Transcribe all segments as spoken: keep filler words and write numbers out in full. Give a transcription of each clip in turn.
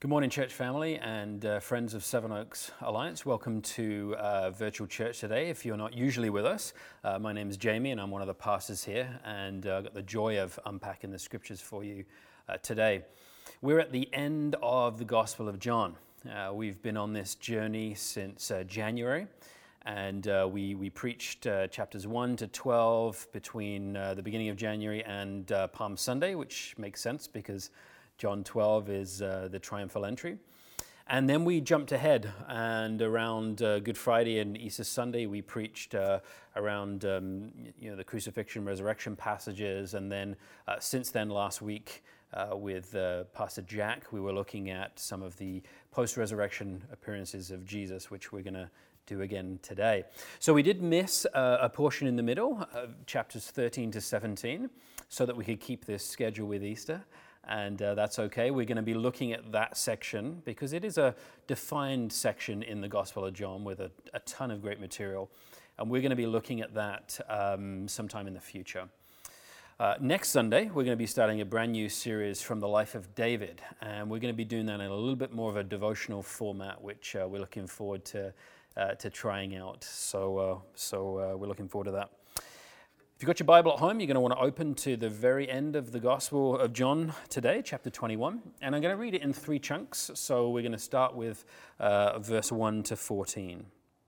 Good morning, church family and uh, friends of Seven Oaks Alliance. Welcome to uh, virtual church today. If you're not usually with us, uh, my name is Jamie and I'm one of the pastors here, and uh, I've got the joy of unpacking the scriptures for you uh, today. We're at the end of the Gospel of John. Uh, we've been on this journey since uh, January, and uh, we, we preached uh, chapters one to twelve between uh, the beginning of January and uh, Palm Sunday, which makes sense because John twelve is uh, the triumphal entry. And then we jumped ahead, and around uh, Good Friday and Easter Sunday, we preached uh, around um, you know the crucifixion, resurrection passages. And then uh, since then, last week, uh, with uh, Pastor Jack, we were looking at some of the post-resurrection appearances of Jesus, which we're going to do again today. So we did miss uh, a portion in the middle, uh, chapters thirteen to seventeen, so that we could keep this schedule with Easter. And uh, that's okay. We're going to be looking at that section because it is a defined section in the Gospel of John with a, a ton of great material. And we're going to be looking at that um, sometime in the future. Uh, next Sunday, we're going to be starting a brand new series from the life of David. And we're going to be doing that in a little bit more of a devotional format, which uh, we're looking forward to uh, to trying out. So, uh, so uh, we're looking forward to that. If you've got your Bible at home, you're going to want to open to the very end of the Gospel of John today, chapter twenty-one. And I'm going to read it in three chunks. So we're going to start with uh, verse one to fourteen.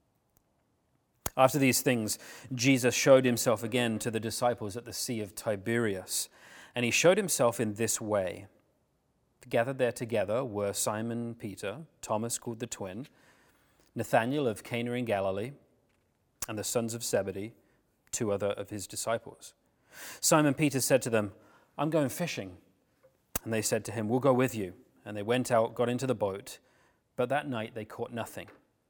After these things, Jesus showed himself again to the disciples at the Sea of Tiberias. And he showed himself in this way. Gathered there together were Simon Peter, Thomas called the twin, Nathanael of Cana in Galilee, and the sons of Zebedee, two other of his disciples. Simon Peter said to them, "I'm going fishing." And they said to him, "We'll go with you." And they went out, got into the boat, but that night they caught nothing.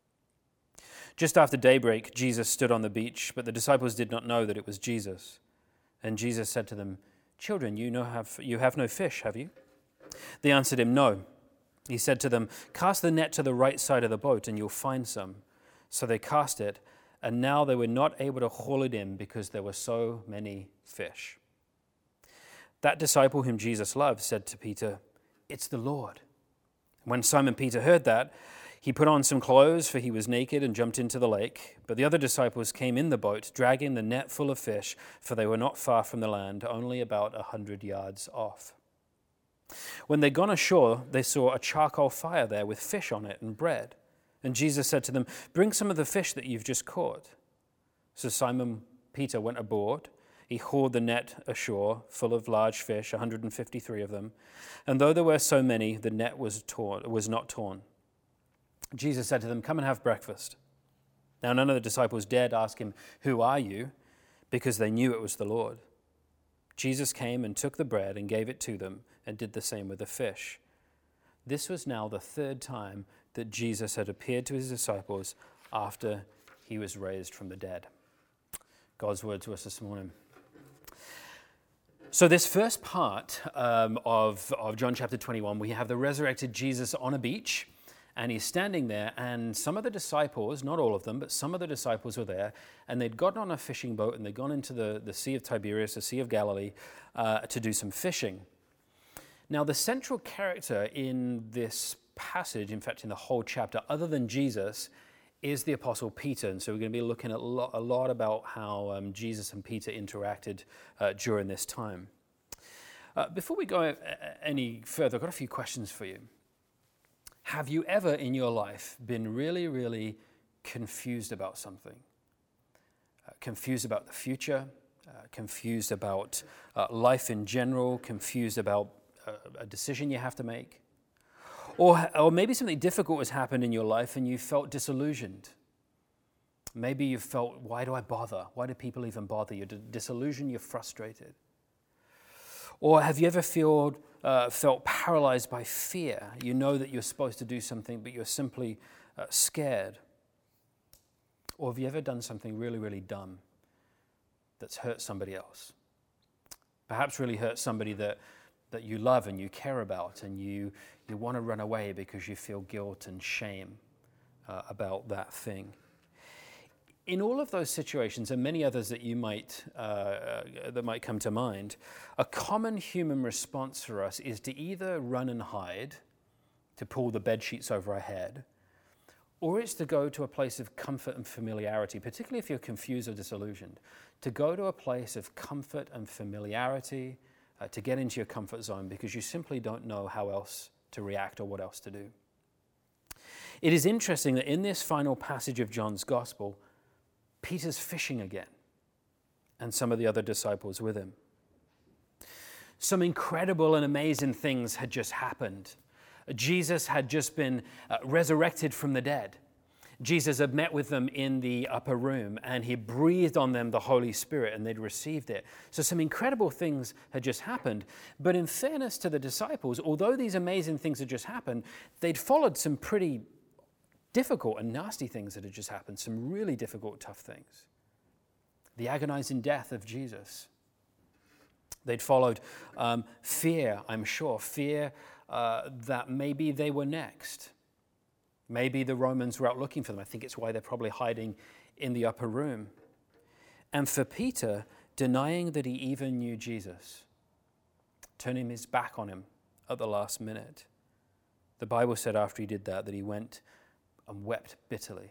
Just after daybreak, Jesus stood on the beach, but the disciples did not know that it was Jesus. And Jesus said to them, "Children, you know have you have no fish, have you?" They answered him, "No." He said to them, "Cast the net to the right side of the boat, and you'll find some." So they cast it, and now they were not able to haul it in because there were so many fish. That disciple whom Jesus loved said to Peter, "It's the Lord." When Simon Peter heard that, he put on some clothes, for he was naked, and jumped into the lake. But the other disciples came in the boat, dragging the net full of fish, for they were not far from the land, only about a hundred yards off. When they'd gone ashore, they saw a charcoal fire there with fish on it and bread. And Jesus said to them, "Bring some of the fish that you've just caught." So Simon Peter went aboard. He hauled the net ashore, full of large fish, one hundred fifty-three of them. And though there were so many, the net was torn, was not torn. Jesus said to them, "Come and have breakfast." Now none of the disciples dared ask him, "Who are you?" because they knew it was the Lord. Jesus came and took the bread and gave it to them and did the same with the fish. This was now the third time that Jesus had appeared to his disciples after he was raised from the dead. God's word to us this morning. So this first part um, of, of John chapter twenty-one, we have the resurrected Jesus on a beach, and he's standing there, and some of the disciples, not all of them, but some of the disciples were there, and they'd gotten on a fishing boat, and they'd gone into the, the Sea of Tiberias, the Sea of Galilee, uh, to do some fishing. Now, the central character in this passage, in fact, in the whole chapter, other than Jesus, is the Apostle Peter. And so we're going to be looking at a lot, a lot about how um, Jesus and Peter interacted uh, during this time. Uh, before we go any further, I've got a few questions for you. Have you ever in your life been really, really confused about something? Uh, confused about the future, uh, confused about uh, life in general, confused about uh, a decision you have to make? Or, or maybe something difficult has happened in your life and you felt disillusioned. Maybe you felt, why do I bother? Why do people even bother? You're disillusioned, you're frustrated. Or have you ever feel, uh, felt paralyzed by fear? You know that you're supposed to do something, but you're simply uh, scared. Or have you ever done something really, really dumb that's hurt somebody else? Perhaps really hurt somebody that that you love and you care about, and you, you want to run away because you feel guilt and shame uh, about that thing. In all of those situations, and many others that you might uh, uh, that might come to mind, a common human response for us is to either run and hide, to pull the bed sheets over our head, or it's to go to a place of comfort and familiarity, particularly if you're confused or disillusioned, to go to a place of comfort and familiarity, uh, to get into your comfort zone because you simply don't know how else to react or what else to do. It is interesting that in this final passage of John's Gospel, Peter's fishing again, and some of the other disciples with him. Some incredible and amazing things had just happened. Jesus had just been uh, resurrected from the dead. Jesus had met with them in the upper room, and he breathed on them the Holy Spirit, and they'd received it. So some incredible things had just happened. But in fairness to the disciples, although these amazing things had just happened, they'd followed some pretty difficult and nasty things that had just happened, some really difficult, tough things. The agonizing death of Jesus. They'd followed um, fear, I'm sure, fear uh, that maybe they were next. Maybe the Romans were out looking for them. I think it's why they're probably hiding in the upper room. And for Peter, denying that he even knew Jesus, turning his back on him at the last minute. The Bible said after he did that, that he went and wept bitterly.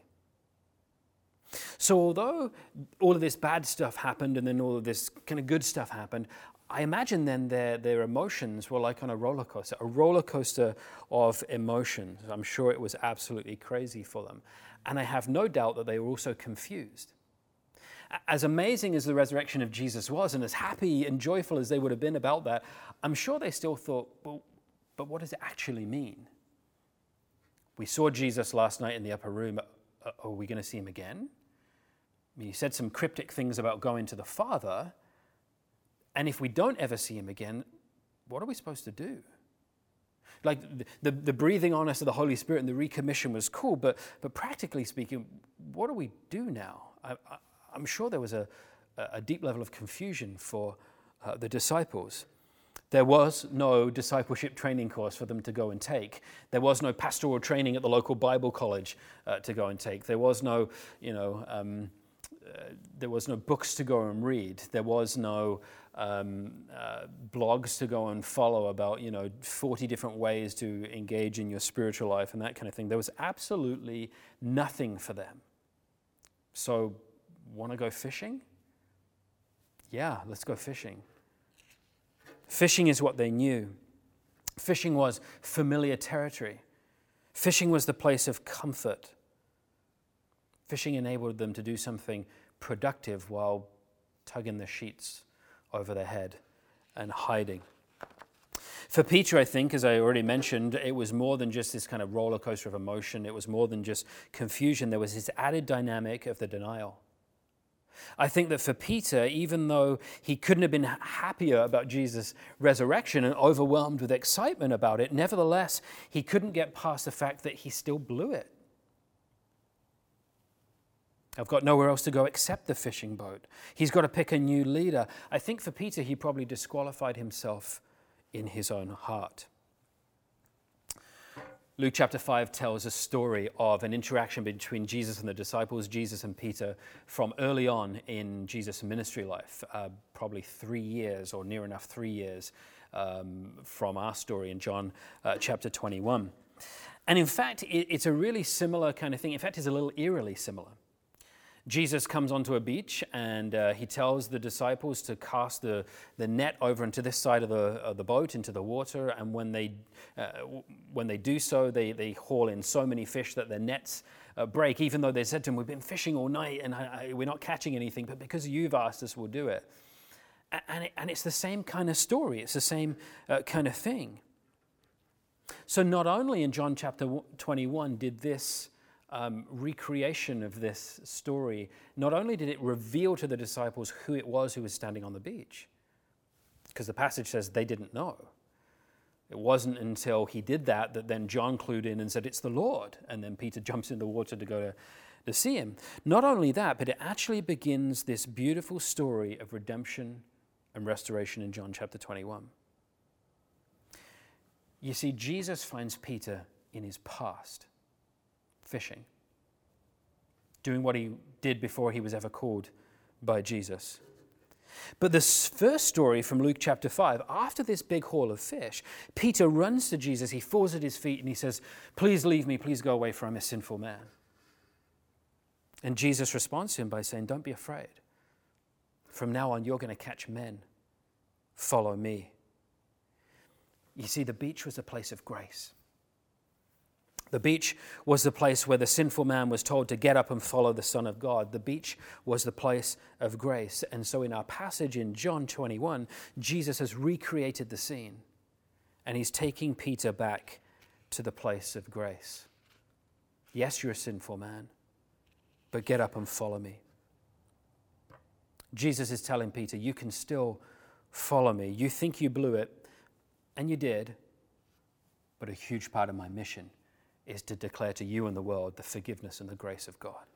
So although all of this bad stuff happened and then all of this kind of good stuff happened, I imagine then their, their emotions were like on a roller coaster, a roller coaster of emotions. I'm sure it was absolutely crazy for them. And I have no doubt that they were also confused. As amazing as the resurrection of Jesus was, and as happy and joyful as they would have been about that, I'm sure they still thought, well, but what does it actually mean? We saw Jesus last night in the upper room. Are we going to see him again? I mean, he said some cryptic things about going to the Father. And if we don't ever see him again, what are we supposed to do? Like the, the, the breathing on us of the Holy Spirit and the recommission was cool, but, but practically speaking, what do we do now? I, I, I'm sure there was a, a deep level of confusion for uh, the disciples. There was no discipleship training course for them to go and take. There was no pastoral training at the local Bible college uh, to go and take. There was no, you know, um, uh, there was no books to go and read. There was no um, uh, blogs to go and follow about, you know, forty different ways to engage in your spiritual life and that kind of thing. There was absolutely nothing for them. So, want to go fishing? Yeah, let's go fishing. Fishing is what they knew. Fishing was familiar territory. Fishing was the place of comfort. Fishing enabled them to do something productive while tugging the sheets over their head and hiding. For Peter, I think, as I already mentioned, it was more than just this kind of roller coaster of emotion. It was more than just confusion. There was this added dynamic of the denial. I think that for Peter, even though he couldn't have been happier about Jesus' resurrection and overwhelmed with excitement about it, nevertheless, he couldn't get past the fact that he still blew it. I've got nowhere else to go except the fishing boat. He's got to pick a new leader. I think for Peter, he probably disqualified himself in his own heart. Luke chapter five tells a story of an interaction between Jesus and the disciples, Jesus and Peter, from early on in Jesus' ministry life, uh, probably three years or near enough three years um, from our story in John uh, chapter twenty-one. And in fact, it, it's a really similar kind of thing. In fact, it's a little eerily similar. Jesus comes onto a beach and uh, he tells the disciples to cast the, the net over into this side of the, of the boat, into the water. And when they uh, when they do so, they, they haul in so many fish that their nets uh, break, even though they said to him, we've been fishing all night and I, I, we're not catching anything, but because you've asked us, we'll do it. And, it, and it's the same kind of story. It's the same uh, kind of thing. So not only in John chapter twenty-one did this Um, recreation of this story, not only did it reveal to the disciples who it was who was standing on the beach, because the passage says they didn't know. It wasn't until he did that that then John clued in and said, it's the Lord. And then Peter jumps in the water to go to, to see him. Not only that, but it actually begins this beautiful story of redemption and restoration in John chapter twenty-one. You see, Jesus finds Peter in his past, fishing, doing what he did before he was ever called by Jesus. But this first story from Luke chapter five, after this big haul of fish, Peter runs to Jesus, he falls at his feet and he says, "Please leave me, please go away, for I'm a sinful man." And Jesus responds to him by saying, "Don't be afraid. From now on, you're going to catch men. Follow me." You see, the beach was a place of grace. The beach was the place where the sinful man was told to get up and follow the Son of God. The beach was the place of grace. And so in our passage in John twenty-one, Jesus has recreated the scene, and he's taking Peter back to the place of grace. Yes, you're a sinful man, but get up and follow me. Jesus is telling Peter, you can still follow me. You think you blew it, and you did, but a huge part of my mission is to declare to you and the world the forgiveness and the grace of God.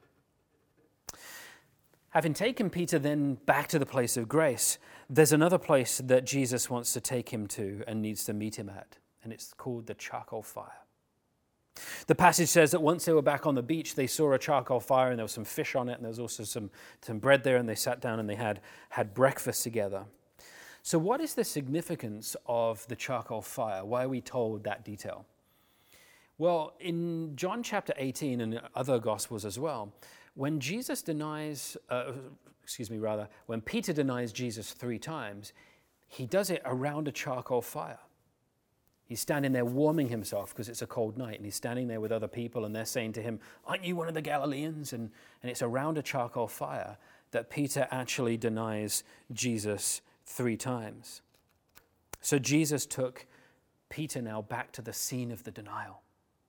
Having taken Peter then back to the place of grace, there's another place that Jesus wants to take him to and needs to meet him at, and it's called the charcoal fire. The passage says that once they were back on the beach, they saw a charcoal fire and there was some fish on it, and there was also some, some bread there, and they sat down and they had, had breakfast together. So what is the significance of the charcoal fire? Why are we told that detail? Well, in John chapter eighteen and other Gospels as well, when Jesus denies, uh, excuse me, rather, when Peter denies Jesus three times, he does it around a charcoal fire. He's standing there warming himself because it's a cold night, and he's standing there with other people, and they're saying to him, "Aren't you one of the Galileans?" And, and it's around a charcoal fire that Peter actually denies Jesus three times. So Jesus took Peter now back to the scene of the denial.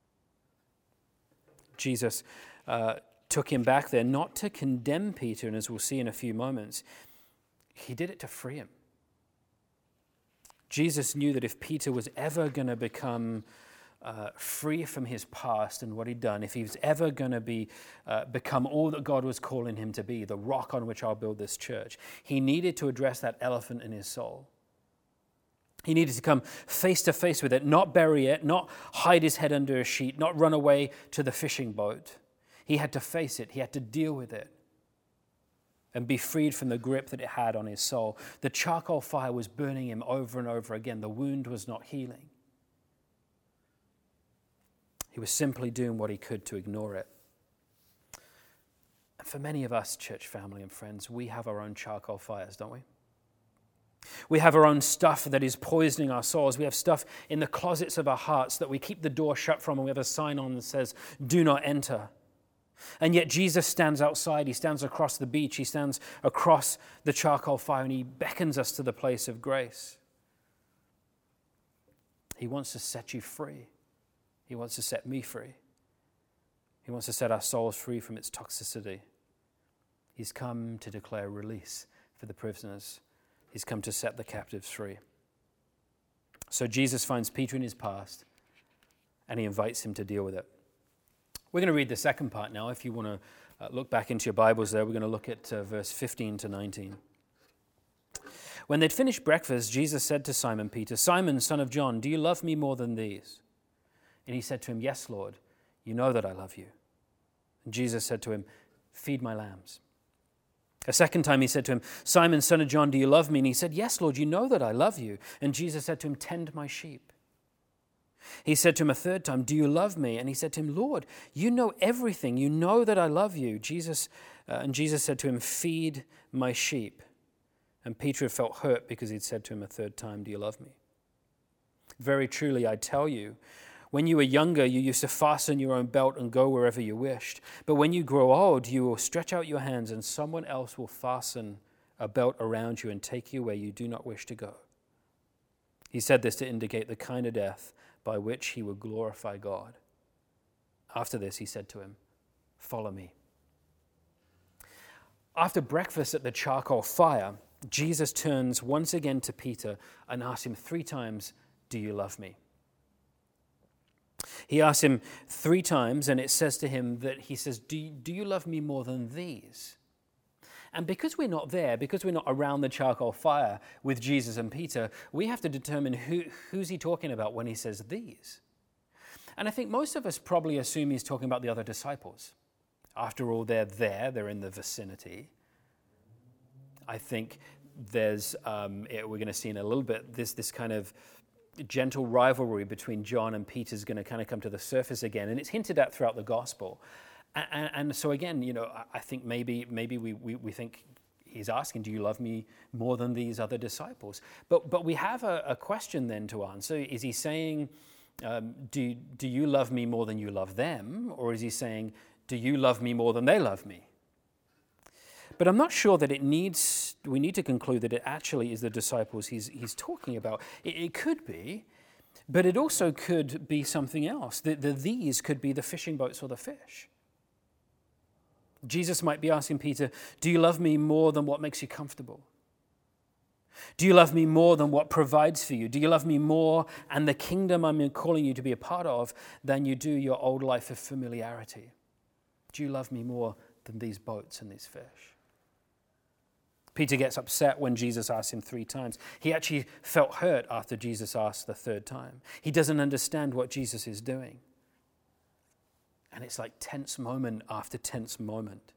Jesus uh, took him back there, not to condemn Peter, and as we'll see in a few moments, he did it to free him. Jesus knew that if Peter was ever going to become uh, free from his past and what he'd done, if he was ever going to be uh, become all that God was calling him to be, the rock on which I'll build this church, he needed to address that elephant in his soul. He needed to come face to face with it, not bury it, not hide his head under a sheet, not run away to the fishing boat. He had to face it. He had to deal with it and be freed from the grip that it had on his soul. The charcoal fire was burning him over and over again. The wound was not healing. He was simply doing what he could to ignore it. And for many of us, church family and friends, we have our own charcoal fires, don't we? We have our own stuff that is poisoning our souls. We have stuff in the closets of our hearts that we keep the door shut from, and we have a sign on that says, "Do not enter." And yet Jesus stands outside. He stands across the beach. He stands across the charcoal fire, and he beckons us to the place of grace. He wants to set you free. He wants to set me free. He wants to set our souls free from its toxicity. He's come to declare release for the prisoners. He's come to set the captives free. So Jesus finds Peter in his past, and he invites him to deal with it. We're going to read the second part now. If you want to uh, look back into your Bibles there, we're going to look at uh, verse fifteen to nineteen. When they'd finished breakfast, Jesus said to Simon Peter, "Simon, son of John, do you love me more than these?" And he said to him, "Yes, Lord, you know that I love you." And Jesus said to him, "Feed my lambs." A second time he said to him, "Simon, son of John, do you love me?" And he said, "Yes, Lord, you know that I love you." And Jesus said to him, "Tend my sheep." He said to him a third time, "Do you love me?" And he said to him, "Lord, you know everything. You know that I love you." Jesus uh, and Jesus said to him, "Feed my sheep." And Peter felt hurt because he'd said to him a third time, "Do you love me?" "Very truly, I tell you, when you were younger, you used to fasten your own belt and go wherever you wished. But when you grow old, you will stretch out your hands, and someone else will fasten a belt around you and take you where you do not wish to go." He said this to indicate the kind of death by which he would glorify God. After this, he said to him, "Follow me." After breakfast at the charcoal fire, Jesus turns once again to Peter and asks him three times, "Do you love me?" He asks him three times, and it says to him that he says, do you, do you love me more than these? And because we're not there, because we're not around the charcoal fire with Jesus and Peter, we have to determine who, who's he talking about when he says these. And I think most of us probably assume he's talking about the other disciples. After all, they're there, they're in the vicinity. I think there's, um, it, we're going to see in a little bit, this, this kind of gentle rivalry between John and Peter is going to kind of come to the surface again. And it's hinted at throughout the gospel. And, and so again, you know, I think maybe maybe we, we, we think he's asking, do you love me more than these other disciples? But but we have a, a question then to answer. Is he saying, um, do, do you love me more than you love them? Or is he saying, do you love me more than they love me? But I'm not sure that it needs, we need to conclude that it actually is the disciples he's, he's talking about. It, it could be, but it also could be something else. The, the these could be the fishing boats or the fish. Jesus might be asking Peter, do you love me more than what makes you comfortable? Do you love me more than what provides for you? Do you love me more and the kingdom I'm calling you to be a part of than you do your old life of familiarity? Do you love me more than these boats and these fish? Peter gets upset when Jesus asks him three times. He actually felt hurt after Jesus asked the third time. He doesn't understand what Jesus is doing. And it's like tense moment after tense moment.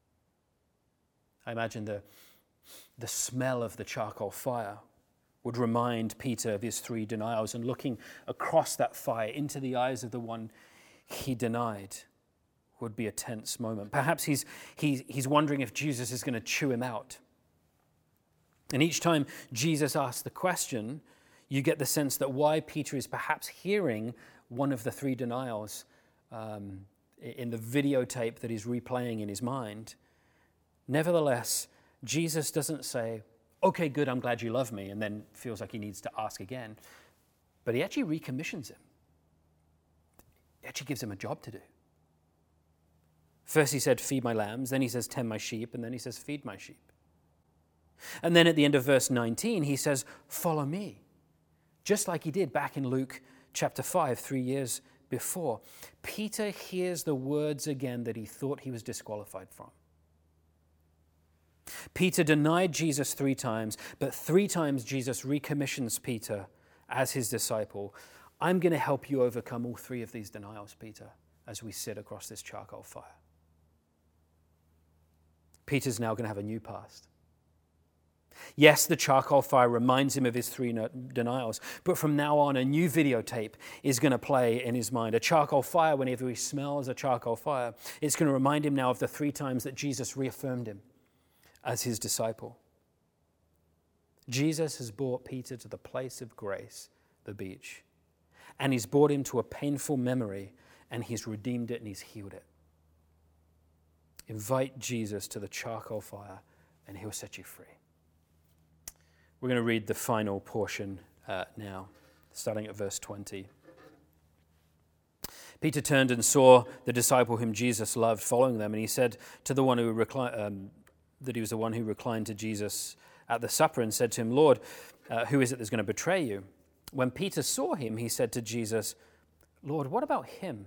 I imagine the, the smell of the charcoal fire would remind Peter of his three denials, and looking across that fire into the eyes of the one he denied would be a tense moment. Perhaps he's, he's, he's wondering if Jesus is going to chew him out. And each time Jesus asks the question, you get the sense that why Peter is perhaps hearing one of the three denials Um, in the videotape that he's replaying in his mind. Nevertheless, Jesus doesn't say, okay, good, I'm glad you love me, and then feels like he needs to ask again. But he actually recommissions him. He actually gives him a job to do. First he said, feed my lambs, then he says, tend my sheep, and then he says, feed my sheep. And then at the end of verse nineteen, he says, follow me. Just like he did back in Luke chapter five, three years before. Peter hears the words again that he thought he was disqualified from. Peter denied Jesus three times, but three times Jesus recommissions Peter as his disciple. I'm going to help you overcome all three of these denials, Peter, as we sit across this charcoal fire. Peter's now going to have a new past. Yes, the charcoal fire reminds him of his three denials, but from now on, a new videotape is going to play in his mind. A charcoal fire, whenever he smells a charcoal fire, it's going to remind him now of the three times that Jesus reaffirmed him as his disciple. Jesus has brought Peter to the place of grace, the beach, and he's brought him to a painful memory, and he's redeemed it and he's healed it. Invite Jesus to the charcoal fire, and he'll set you free. We're going to read the final portion uh, now, starting at verse twenty. Peter turned and saw the disciple whom Jesus loved following them, and he said to the one who reclined, um, that he was the one who reclined to Jesus at the supper, and said to him, Lord, uh, who is it that's going to betray you? When Peter saw him, he said to Jesus, Lord, what about him?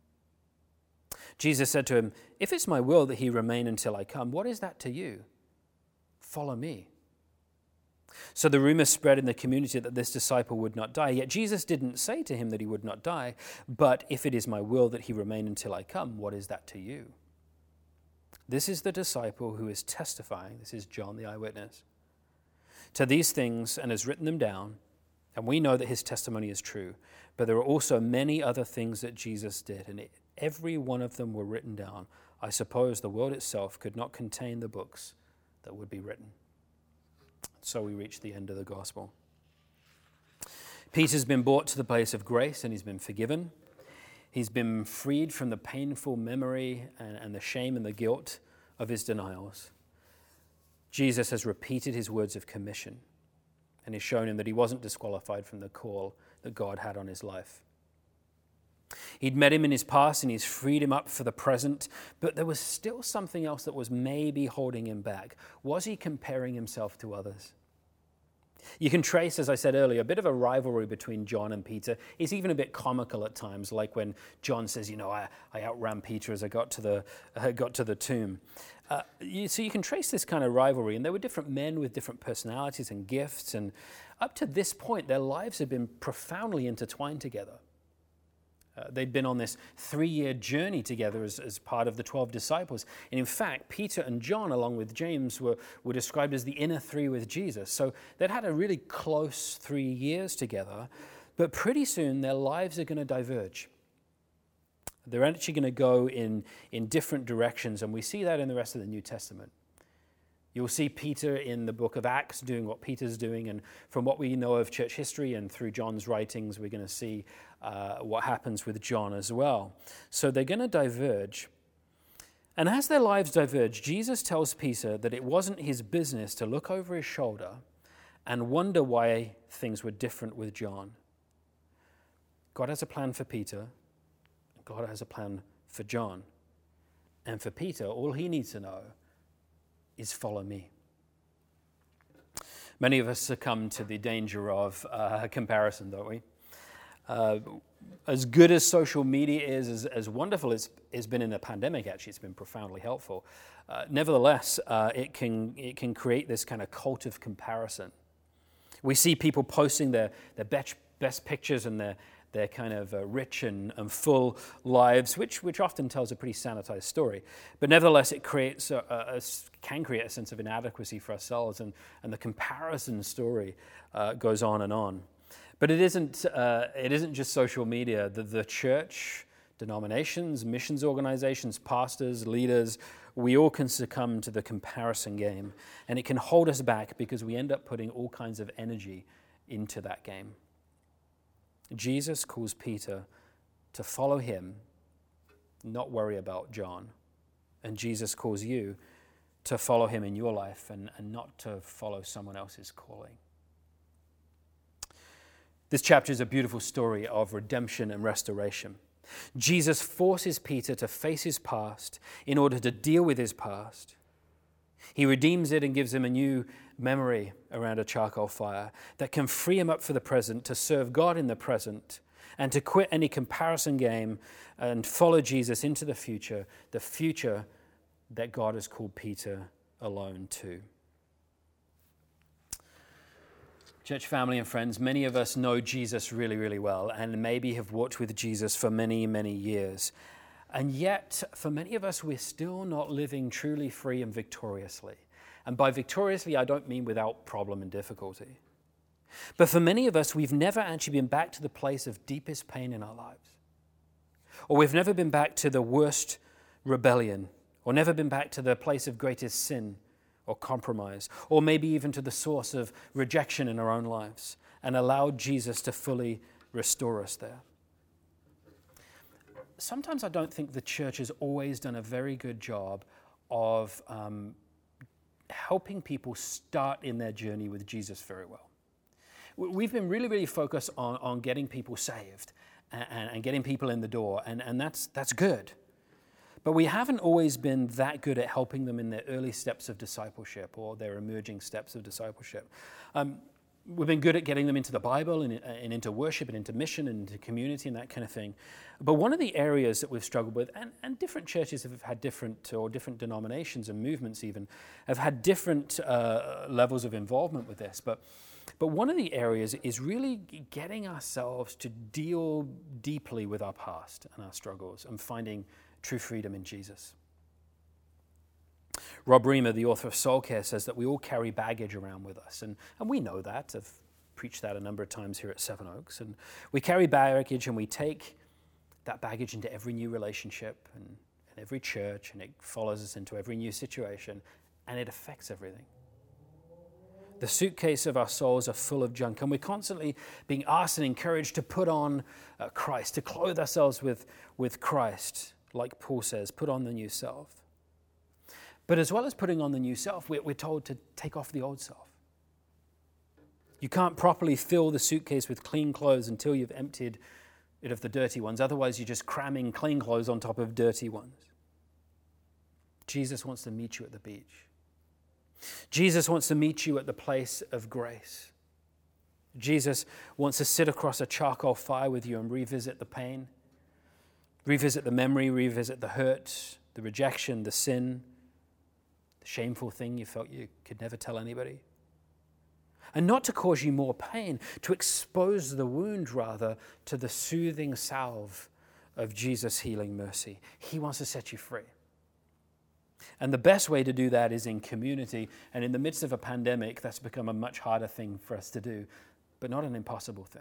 Jesus said to him, if it's my will that he remain until I come, what is that to you? Follow me. So the rumor spread in the community that this disciple would not die. Yet Jesus didn't say to him that he would not die, but if it is my will that he remain until I come, what is that to you? This is the disciple who is testifying. This is John the eyewitness to these things and has written them down. And we know that his testimony is true. But there are also many other things that Jesus did, and it, every one of them were written down. I suppose the world itself could not contain the books that would be written. So we reach the end of the gospel. Peter's been brought to the place of grace and he's been forgiven. He's been freed from the painful memory and, and the shame and the guilt of his denials. Jesus has repeated his words of commission and has shown him that he wasn't disqualified from the call that God had on his life. He'd met him in his past and he's freed him up for the present, but there was still something else that was maybe holding him back. Was he comparing himself to others? You can trace, as I said earlier, a bit of a rivalry between John and Peter. It's even a bit comical at times, like when John says, you know, I, I outran Peter as I got to the, uh, got to the tomb. Uh, you, so you can trace this kind of rivalry, and there were different men with different personalities and gifts, and up to this point, their lives had been profoundly intertwined together. Uh, they'd been on this three-year journey together as, as part of the twelve disciples. And in fact, Peter and John, along with James, were, were described as the inner three with Jesus. So they'd had a really close three years together, but pretty soon their lives are going to diverge. They're actually going to go in, in different directions, and we see that in the rest of the New Testament. You'll see Peter in the book of Acts doing what Peter's doing, and from what we know of church history and through John's writings, we're going to see uh, what happens with John as well. So they're going to diverge. And as their lives diverge, Jesus tells Peter that it wasn't his business to look over his shoulder and wonder why things were different with John. God has a plan for Peter. God has a plan for John. And for Peter, all he needs to know is follow me. Many of us succumb to the danger of uh, comparison, don't we? Uh, as good as social media is, as, as wonderful as it's been in the pandemic, actually, it's been profoundly helpful. Uh, nevertheless, uh, it can it can create this kind of cult of comparison. We see people posting their, their best, best pictures and their their kind of uh, rich and, and full lives, which which often tells a pretty sanitized story. But nevertheless, it creates a, a, a, can create a sense of inadequacy for ourselves, and, and the comparison story uh, goes on and on. But it isn't uh, it isn't just social media. The, the church, denominations, missions organizations, pastors, leaders, we all can succumb to the comparison game, and it can hold us back because we end up putting all kinds of energy into that game. Jesus calls Peter to follow him, not worry about John. And Jesus calls you to follow him in your life and, and not to follow someone else's calling. This chapter is a beautiful story of redemption and restoration. Jesus forces Peter to face his past in order to deal with his past. He redeems it and gives him a new memory around a charcoal fire that can free him up for the present, to serve God in the present, and to quit any comparison game and follow Jesus into the future, the future that God has called Peter alone to. Church family and friends, many of us know Jesus really, really well, and maybe have walked with Jesus for many, many years. And yet, for many of us, we're still not living truly free and victoriously. And by victoriously, I don't mean without problem and difficulty. But for many of us, we've never actually been back to the place of deepest pain in our lives. Or we've never been back to the worst rebellion, or never been back to the place of greatest sin or compromise, or maybe even to the source of rejection in our own lives, and allowed Jesus to fully restore us there. Sometimes I don't think the church has always done a very good job of um, helping people start in their journey with Jesus very well. We've been really, really focused on, on getting people saved and, and getting people in the door, and, and that's that's good. But we haven't always been that good at helping them in their early steps of discipleship or their emerging steps of discipleship. Um, We've been good at getting them into the Bible and, and into worship and into mission and into community and that kind of thing. But one of the areas that we've struggled with, and, and different churches have had different, or different denominations and movements even, have had different uh, levels of involvement with this. But, but one of the areas is really getting ourselves to deal deeply with our past and our struggles and finding true freedom in Jesus. Rob Reimer, the author of Soul Care, says that we all carry baggage around with us. And, and we know that. I've preached that a number of times here at Seven Oaks. And we carry baggage, and we take that baggage into every new relationship and, and every church, and it follows us into every new situation, and it affects everything. The suitcase of our souls are full of junk, and we're constantly being asked and encouraged to put on uh, Christ, to clothe ourselves with, with Christ. Like Paul says, put on the new self. But as well as putting on the new self, we're told to take off the old self. You can't properly fill the suitcase with clean clothes until you've emptied it of the dirty ones. Otherwise, you're just cramming clean clothes on top of dirty ones. Jesus wants to meet you at the beach. Jesus wants to meet you at the place of grace. Jesus wants to sit across a charcoal fire with you and revisit the pain, revisit the memory, revisit the hurt, the rejection, the sin, shameful thing you felt you could never tell anybody. And not to cause you more pain, to expose the wound rather to the soothing salve of Jesus' healing mercy. He wants to set you free. And the best way to do that is in community. And in the midst of a pandemic, that's become a much harder thing for us to do, but not an impossible thing.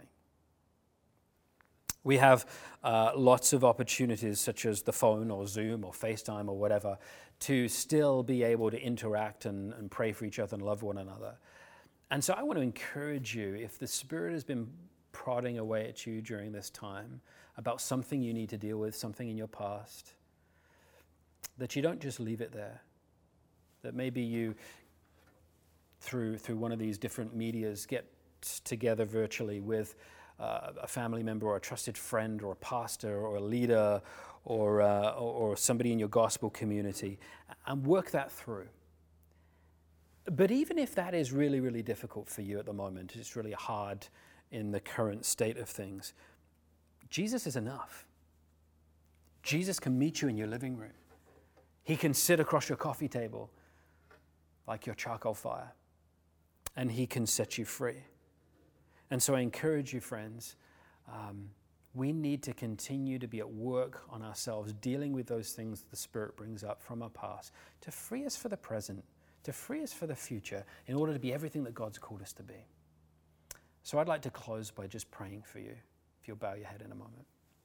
We have uh, lots of opportunities, such as the phone or Zoom or FaceTime or whatever, to still be able to interact and, and pray for each other and love one another. And so I want to encourage you, if the Spirit has been prodding away at you during this time about something you need to deal with, something in your past, that you don't just leave it there. That maybe you, through through one of these different medias, get together virtually with uh, a family member or a trusted friend or a pastor or a leader or, uh, or, or somebody in your gospel community and work that through. But even if that is really, really difficult for you at the moment, it's really hard in the current state of things, Jesus is enough. Jesus can meet you in your living room. He can sit across your coffee table like your charcoal fire, and he can set you free. And so I encourage you, friends, um, we need to continue to be at work on ourselves, dealing with those things the Spirit brings up from our past, to free us for the present, to free us for the future, in order to be everything that God's called us to be. So I'd like to close by just praying for you, if you'll bow your head in a moment.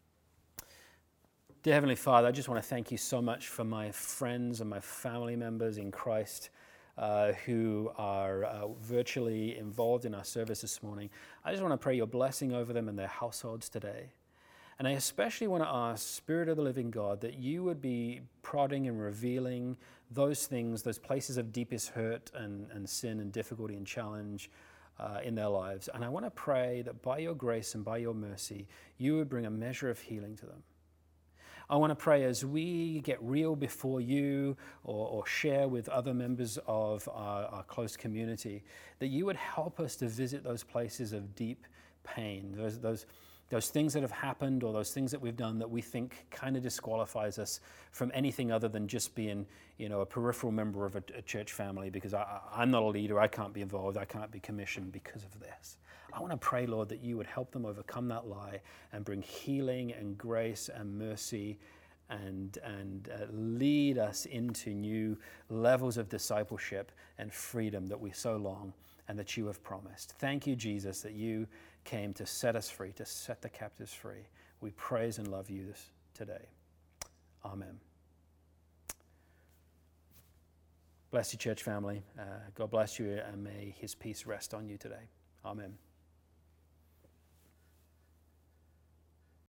Dear Heavenly Father, I just want to thank you so much for my friends and my family members in Christ uh, who are uh, virtually involved in our service this morning. I just want to pray your blessing over them and their households today. And I especially want to ask, Spirit of the living God, that you would be prodding and revealing those things, those places of deepest hurt and, and sin and difficulty and challenge uh, in their lives. And I want to pray that by your grace and by your mercy, you would bring a measure of healing to them. I want to pray as we get real before you or, or share with other members of our, our close community, that you would help us to visit those places of deep pain, those, those, those things that have happened or those things that we've done that we think kind of disqualifies us from anything other than just being, you know, a peripheral member of a, a church family because I, I'm not a leader, I can't be involved, I can't be commissioned because of this. I want to pray, Lord, that you would help them overcome that lie and bring healing and grace and mercy and, and uh, lead us into new levels of discipleship and freedom that we so long and that you have promised. Thank you, Jesus, that you came to set us free, to set the captives free. We praise and love you this today. Amen. Bless you, church family. Uh, God bless you, and may his peace rest on you today. Amen.